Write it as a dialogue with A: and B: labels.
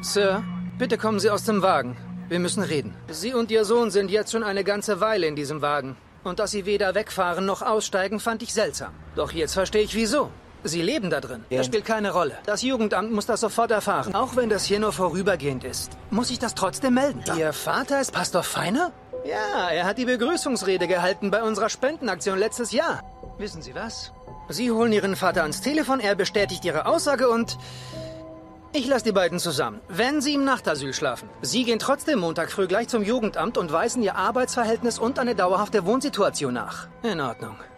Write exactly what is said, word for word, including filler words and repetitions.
A: Sir, bitte kommen Sie aus dem Wagen. Wir müssen reden. Sie und Ihr Sohn sind jetzt schon eine ganze Weile in diesem Wagen. Und dass Sie weder wegfahren noch aussteigen, fand ich seltsam. Doch jetzt verstehe ich, wieso. Sie leben da drin.
B: Ja.
A: Das spielt keine Rolle. Das Jugendamt muss das sofort erfahren. Auch wenn das hier nur vorübergehend ist. Muss ich das trotzdem melden? Ja. Ihr Vater ist Pastor Feiner? Ja, er hat die Begrüßungsrede gehalten bei unserer Spendenaktion letztes Jahr. Wissen Sie was? Sie holen Ihren Vater ans Telefon, er bestätigt Ihre Aussage und... Ich lasse die beiden zusammen, wenn sie im Nachtasyl schlafen. Sie gehen trotzdem Montag früh gleich zum Jugendamt und weisen Ihr Arbeitsverhältnis und eine dauerhafte Wohnsituation nach. In Ordnung.